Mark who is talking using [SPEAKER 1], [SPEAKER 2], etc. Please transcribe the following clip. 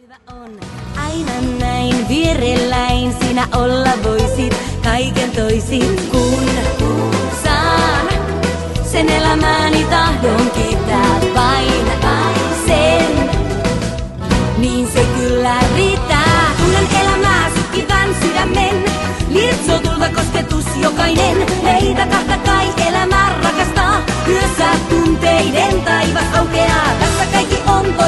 [SPEAKER 1] On aina näin vierelläin sinä olla voisit kaiken toisin, kun saan sen elämäni tahdon kiittää vain sen. Niin se kyllä riittää. Tunnen elämää sykkivän sydämen, lietsoo tulva kosketus jokainen. Meitä kahta kai elämää rakastaa, yössä tunteiden taivas aukeaa. Tässä kaikki on